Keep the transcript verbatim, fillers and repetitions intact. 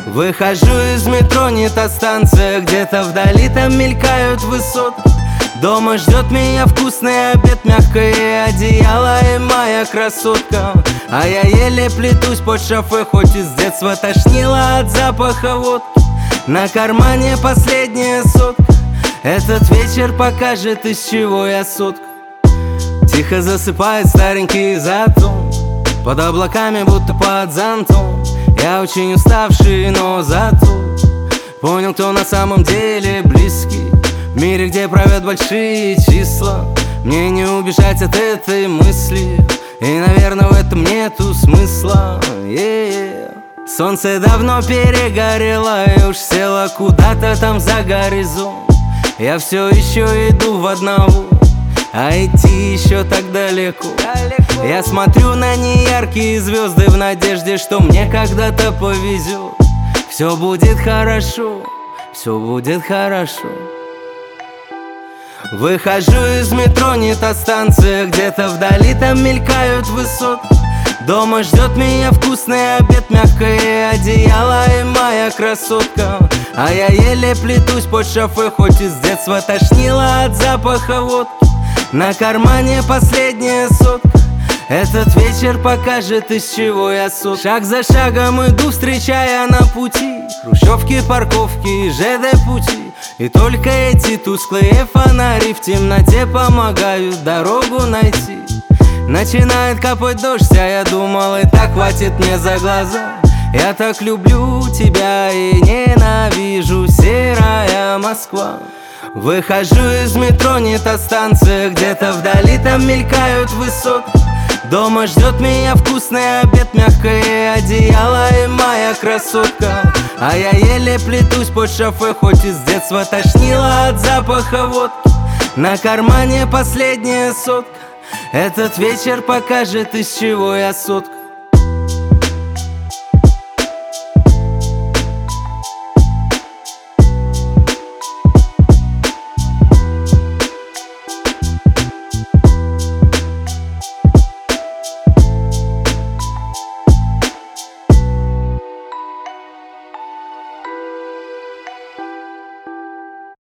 Выхожу из метро, не та станция, где-то вдали там мелькают высотки. Дома ждет меня вкусный обед, мягкое одеяло и моя красотка. А я еле плетусь под шофе, хоть и с детства тошнило от запаха водки. На кармане последняя сотка, этот вечер покажет, из чего я сотка. Тихо засыпает старенький затон, под облаками будто под зонтом. Я очень уставший, но зато понял, кто на самом деле близкий. В мире, где правят большие числа, мне не убежать от этой мысли. И, наверное, в этом нету смысла. yeah. Солнце давно перегорело и уж село куда-то там за горизонт. Я все еще иду в одного, а идти еще так далеко. далеко. Я смотрю на неяркие звезды в надежде, что мне когда-то повезет. Все будет хорошо, все будет хорошо. Выхожу из метро, не та станция, где-то вдали там мелькают высотки. Дома ждет меня вкусный обед, мягкое одеяло и моя красотка. А я еле плетусь под шофе, хоть и с детства тошнило от запаха водки. На кармане последняя сотка, этот вечер покажет, из чего я сот. Шаг за шагом иду, встречая на пути хрущевки, парковки и ЖД пути. И только эти тусклые фонари в темноте помогают дорогу найти. Начинает капать дождь, а я думал, и так хватит мне за глаза. Я так люблю тебя и ненавижу серая Москва. Выхожу из метро, не та станция, где-то вдали там мелькают высотки. Дома ждет меня вкусный обед, мягкое одеяло и моя красотка. А я еле плетусь под шофе, хоть и с детства тошнило от запаха водки. На кармане последняя сотка, этот вечер покажет, из чего я сотка.